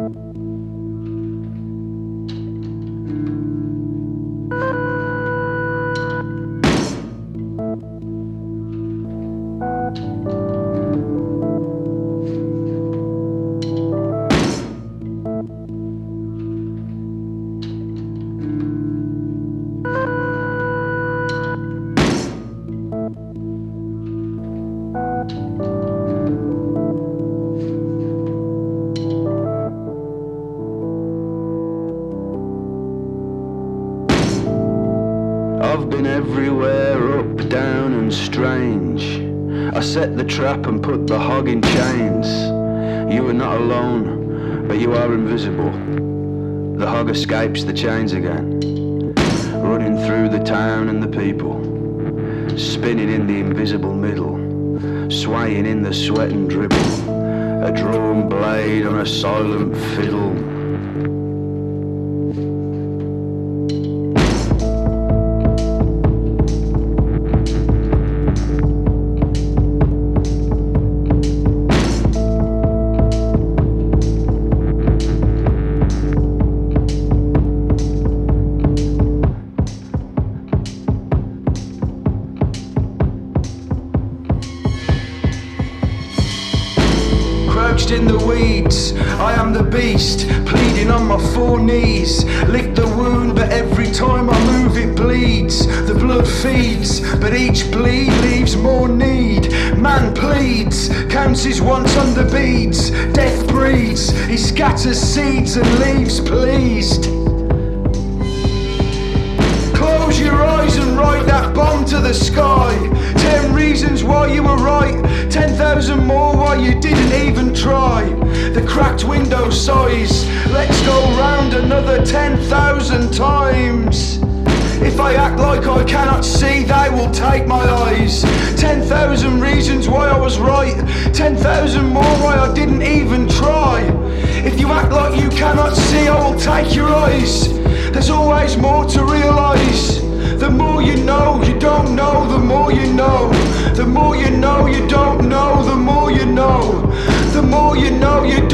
I've been everywhere, up, down and strange. I set the trap and put the hog in chains. You are not alone, but you are invisible. The hog escapes the chains again, running through the town and the people, spinning in the invisible middle, swaying in the sweat and dribble, a drawn blade on a silent fiddle. In the weeds, I am the beast, pleading on my 4 knees. Lick the wound, but every time I move it bleeds. The blood feeds, but each bleed leaves more need. Man pleads, counts his wants on the beads. Death breeds, he scatters seeds and leaves pleased. Close your eyes and write that bomb to the sky. 10 reasons why you were right, 10,000 more why you didn't even try. The cracked window sighs, let's go round another 10,000 times. If I act like I cannot see, they will take my eyes. 10,000 reasons why I was right, 10,000 more why I didn't even try. If you act like you cannot see, I will take your eyes. There's always more to realise. The more you know, you don't know, the more you know. The more you know, you don't know, the more you know. The more you know, you